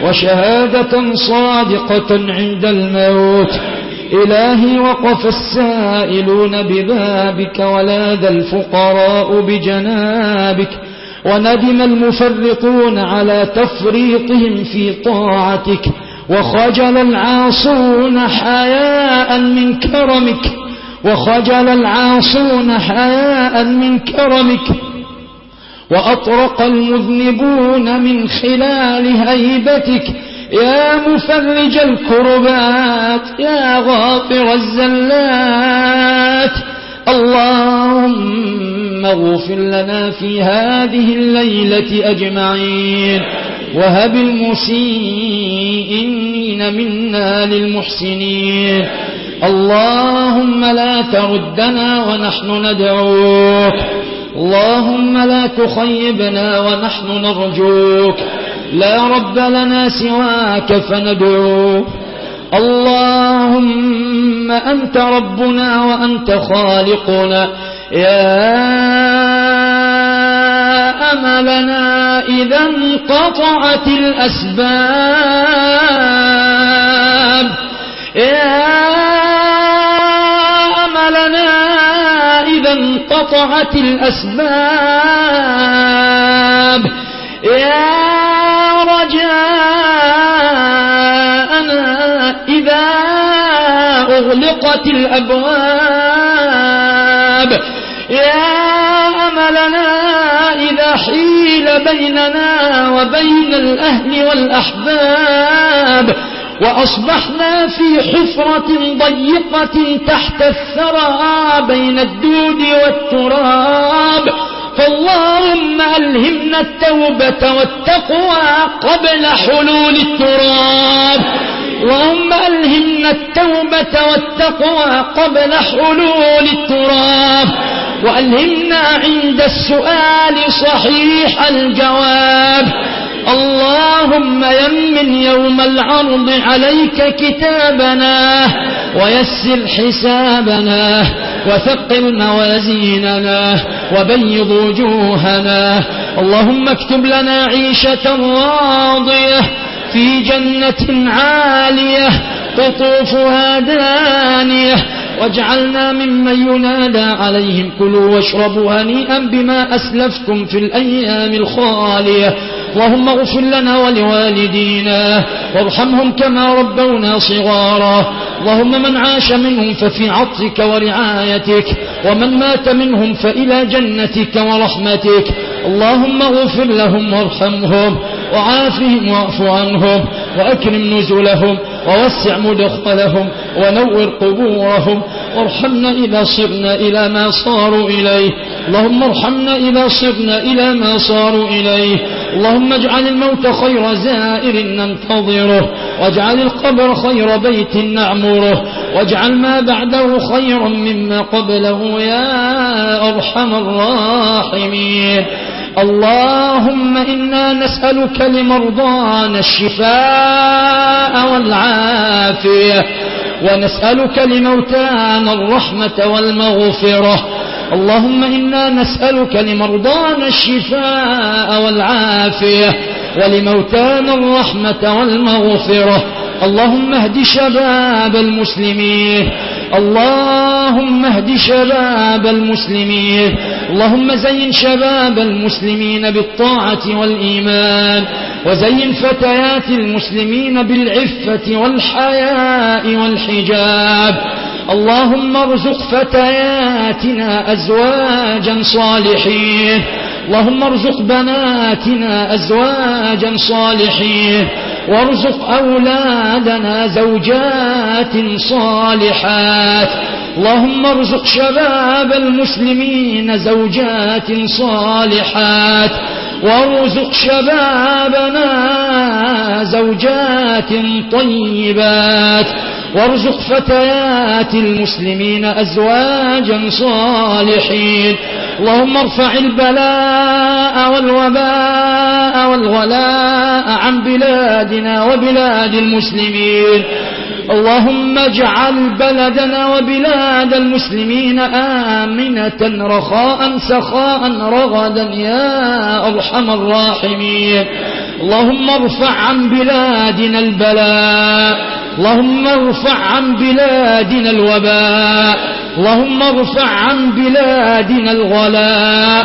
وشهادة صادقة عند الموت. إلهي وقف السائلون ببابك، ولاذ الفقراء بجنابك، وندم المفرطون على تفريطهم في طاعتك، وخجل العاصون حياء من كرمك، وخجل العاصون حياء من كرمك، وأطرق المذنبون من خلال هيبتك. يا مفرج الكربات، يا غافر الزلات، اللهم اغفر لنا في هذه الليلة أجمعين، وهب المسيئين منا للمحسنين. اللهم لا تردنا ونحن ندعوك، اللهم لا تخيبنا ونحن نرجوك، لا رب لنا سواك فندعوك. اللهم أنت ربنا وأنت خالقنا، يا أملنا إذا انقطعت الأسباب، يا أملنا إذا انقطعت الأسباب، يا رجاءنا إذا أغلقت الأبواب، يا أملنا إذا حيل بيننا وبين الأهل والأحباب، وأصبحنا في حفرة ضيقة تحت الثرى بين الدود والتراب. فاللهم ألهمنا التوبة والتقوى قبل حلول التراب، اللهم ألهمنا التوبة والتقوى قبل حلول التراب. وألهمنا عند السؤال صحيح الجواب. اللهم يمن يوم العرض عليك كتابنا ويسر حسابنا وثقل موازيننا وبيض وجوهنا. اللهم اكتب لنا عيشة راضية في جنة عالية قطوفها دانية، واجعلنا ممن ينادى عليهم كلوا واشربوا هنيئا بما أسلفتم في الأيام الخالية. اللهم اغفر لنا ولوالدينا وارحمهم كما ربونا صغارا. اللهم من عاش منهم ففي عطفك ورعايتك، ومن مات منهم فإلى جنتك ورحمتك. اللهم اغفر لهم وارحمهم وعافهم واعف عنهم وأكرم نزلهم ووسع مدخلهم ونور قبورهم، وارحمنا إذا صرنا إلى ما صاروا إليه. اللهم ارحمنا إذا صرنا إلى ما صاروا إليه. اللهم اجعل الموت خير زائر ننتظره، واجعل القبر خير بيت نعمره، واجعل ما بعده خيرا مما قبله يا أرحم الراحمين. اللهم إنا نسألك لمرضانا الشفاء والعافية، ونسألك لموتانا الرحمة والمغفرة. اللهم إنا نسألك لمرضانا الشفاء والعافية ولموتانا الرحمة والمغفرة. اللهم اهد شباب المسلمين، اللهم اهد شباب المسلمين. اللهم زين شباب المسلمين بالطاعة والإيمان، وزين فتيات المسلمين بالعفة والحياء والحجاب. اللهم ارزق فتياتنا أزواجا صالحين، اللهم ارزق بناتنا أزواجا صالحين، وارزق أولادنا زوجات صالحات. اللهم ارزق شباب المسلمين زوجات صالحات، وارزق شبابنا زوجات طيبات، وارزق فتيات المسلمين أزواجا صالحين. اللهم ارفع البلاء والوباء والغلاء عن بلادنا وبلاد المسلمين. اللهم اجعل بلدنا وبلاد المسلمين آمنة رخاء سخاء رغدا يا أرحم الراحمين. اللهم ارفع عن بلادنا البلاء، اللهم ارفع عن بلادنا الوباء، اللهم ارفع عن بلادنا الغلاء.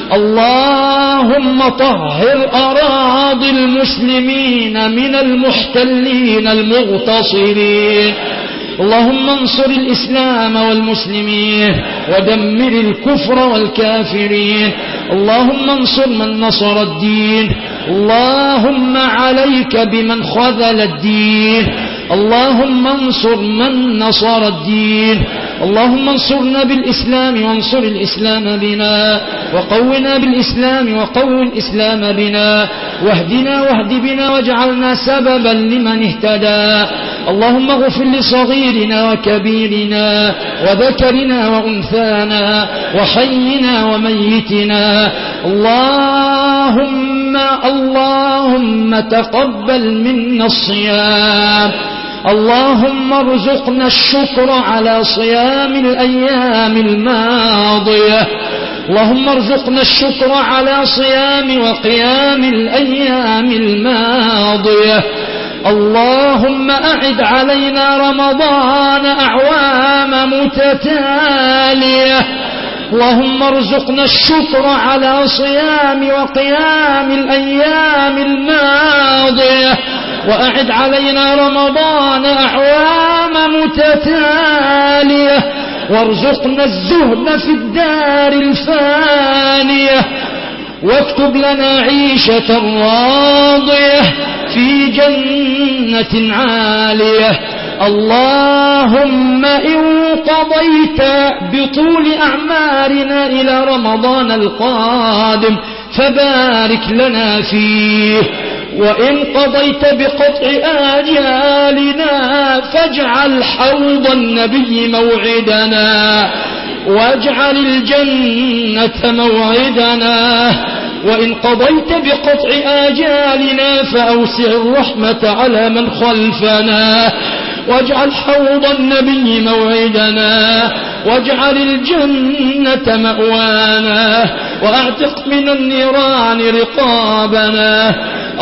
اللهم طهر أراضي المسلمين من المحتلين المغتصبين. اللهم انصر الإسلام والمسلمين ودمر الكفر والكافرين. اللهم انصر من نصر الدين، اللهم عليك بمن خذل الدين. اللهم انصر من نصر الدين. اللهم انصرنا بالإسلام وانصر الإسلام بنا، وقونا بالإسلام وقو الإسلام بنا، واهدنا واهد بنا واجعلنا سببا لمن اهتدى. اللهم اغفر لصغيرنا وكبيرنا وذكرنا وأنثانا وحينا وميتنا. اللهم اللهم تقبل منا الصيام. اللهم ارزقنا الشكر على صيام الأيام الماضية. اللهم ارزقنا الشكر على صيام وقيام الأيام الماضية. اللهم أعد علينا رمضان أعوام متتالية. اللهم ارزقنا الشكر على صيام وقيام الأيام الماضية، وأعد علينا رمضان أعوام متتالية، وارزقنا الزهد في الدار الفانية، واكتب لنا عيشة راضية في جنة عالية. اللهم إن قضيت بطول أعمارنا إلى رمضان القادم فبارك لنا فيه، وإن قضيت بقطع آجالنا فاجعل حوض النبي موعدنا، واجعل الجنة موعدنا، وإن قضيت بقطع آجالنا فأوسع الرحمة على من خلفنا، واجعل حوض النبي موعدنا، واجعل الجنة مأوانا، وأعتق من النيران رقابنا.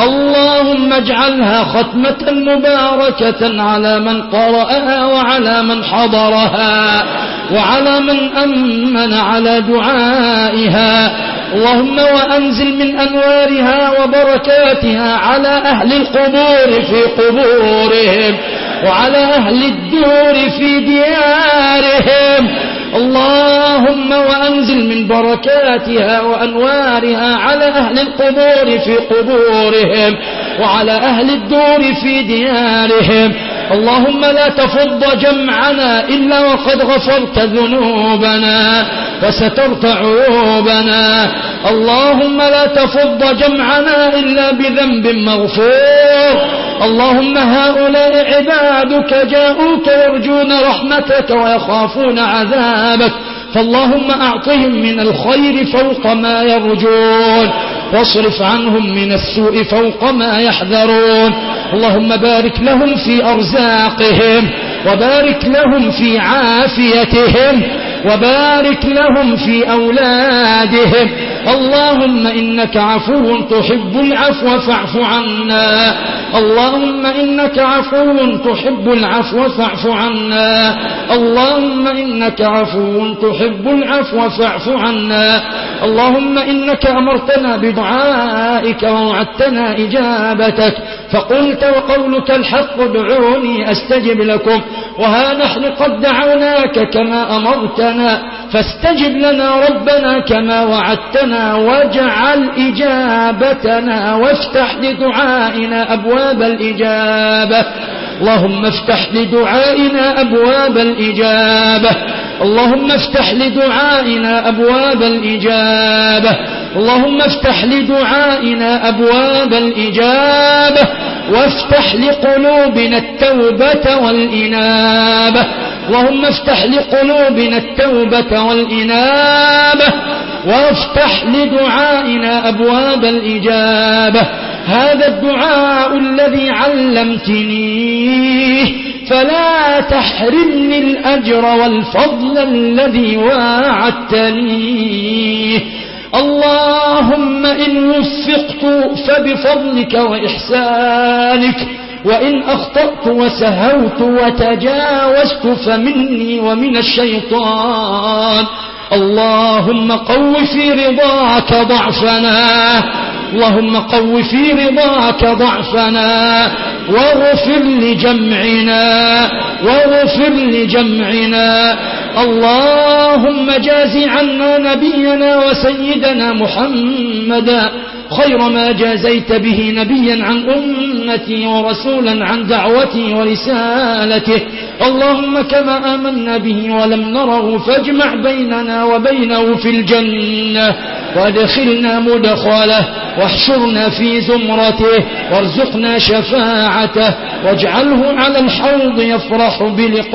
اللهم اجعلها ختمة مباركة على من قرأها وعلى من حضرها وعلى من أمن على دعائها. اللهم وأنزل من أنوارها وبركاتها على أهل القبور في قبورهم، وعلى أهل الدور في ديارهم. اللهم وأنزل من بركاتها وأنوارها على أهل القبور في قبورهم، وعلى أهل الدور في ديارهم. اللهم لا تفض جمعنا إلا وقد غفرت ذنوبنا وسترت عيوبنا. اللهم لا تفض جمعنا إلا بذنب مغفور. اللهم هؤلاء عبادك جاءوك يرجون رحمتك ويخافون عذابك، فاللهم أعطهم من الخير فوق ما يرجون، واصرف عنهم من السوء فوق ما يحذرون. اللهم بارك لهم في أرزاقهم، وبارك لهم في عافيتهم، وبارك لهم في أولادهم. اللهم إنك عفو تحب العفو فاعف عنا. اللهم إنك عفو تحب العفو فاعف عنا. اللهم إنك عفو تحب العفو فاعف عنا. اللهم إنك أمرتنا بدعائك ووعدتنا إجابتك، فقلت وقولك الحق ادعوني أستجب لكم، وها نحن قد دعوناك كما أمرتنا، فاستجب لنا ربنا كما وعدتنا، واجعل إجابتنا وافتح لدعائنا أبواب الإجابة. اللهم افتح لدعائنا أبواب الإجابة. اللهم افتح لدعائنا أبواب الإجابة. اللهم افتح لدعائنا أبواب الإجابة، وافتح لقلوبنا التوبة والإنابة. اللهم افتح لقلوبنا التوبة والإنابة، وافتح لدعائنا أبواب الإجابة. هذا الدعاء الذي علمتنيه، فلا تحرمني الأجر والفضل الذي واعدتنيه. اللهم إن وفقت فبفضلك وإحسانك، وإن أخطأت وسهوت وتجاوزت فمني ومن الشيطان. اللهم قو في رضاك ضعفنا، اللهم قو في رضاك ضعفنا، واغفر لجمعنا واغفر لجمعنا. اللهم جاز عنا نبينا وسيدنا محمدا خير ما جازيت به نبيا عن أمتي ورسولا عن دعوتي ورسالته. اللهم كما آمنا به ولم نره فاجمع بيننا وبينه في الجنة، وادخلنا مدخله، واحشرنا في زمرته، وارزقنا شفاعته، واجعله على الحوض يفرح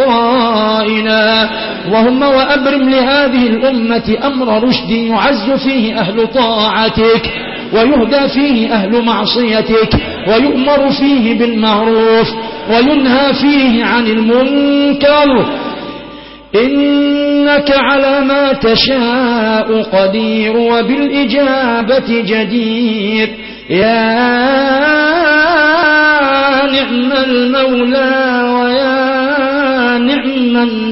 بلقائنا. اللهم وأبرم لهذه الأمة أمر رشد يعز فيه أهل طاعتك، ويهدى فيه أهل معصيتك، ويؤمر فيه بالمعروف، وينهى فيه عن المنكر. إنك على ما تشاء قدير، وبالإجابة جدير. يا نعم المولى ويا نعم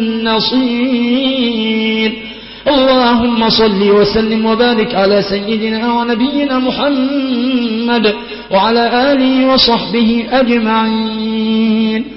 النصير. اللهم صل وسلم وبارك على سيدنا ونبينا محمد وعلى آله وصحبه أجمعين.